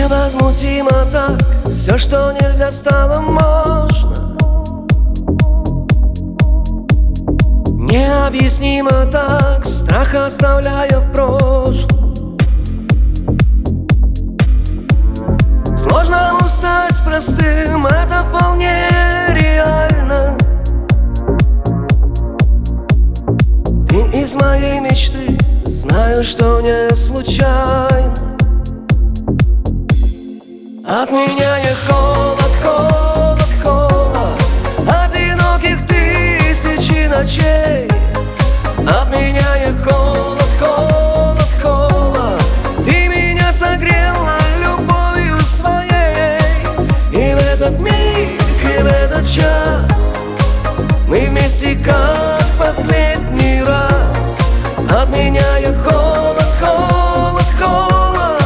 Невозмутимо так, все, что нельзя, стало можно. Необъяснимо так, страх оставляя в прошлом. Сложно стать простым, это вполне реально. Ты из моей мечты, знаю, что не случайно. Отменяя холод, холод, холод одиноких тысячи ночей. Отменяя холод, холод, холод, ты меня согрела любовью своей. И в этот миг, и в этот час мы вместе как последний раз. Отменяя холод, холод, холод,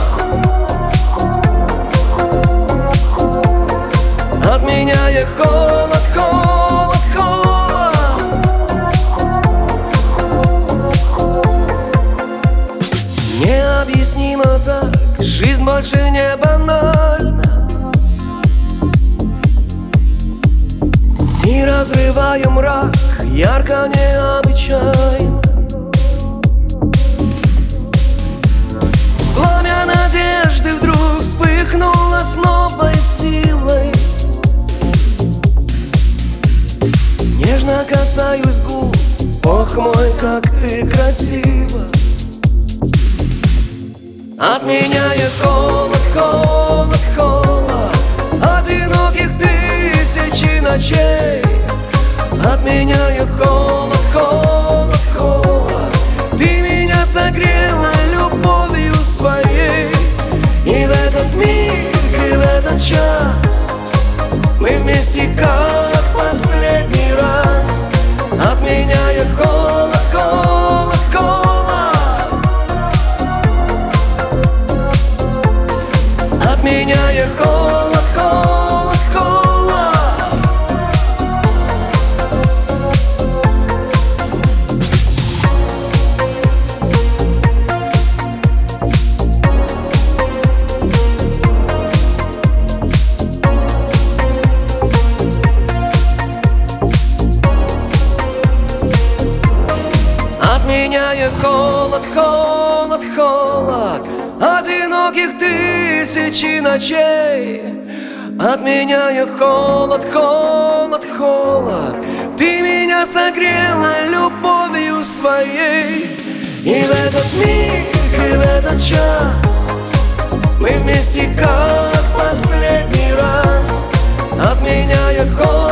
отменяя холод, холод, холод. Необъяснимо так, жизнь больше не банальна. И разрывая мрак, ярко, необычайно. Пламя надежды вдруг вспыхнуло с новой силой. Нежно касаюсь губ, ох мой, как ты красива. Отменяя холод, холод, холод одиноких тысячи ночей. Отменяя холод, холод, холод, ты меня согрела любовью своей. И в этот миг, и в этот час мы вместе как последний раз. Отменяя холод, холод, холод, отменяя холод, холод, холод. Отменяя холод, холод, холод одиноких тысячи ночей. Отменяя холод, холод, холод, ты меня согрела любовью своей. И в этот миг, и в этот час мы вместе как последний раз. Отменяя холод.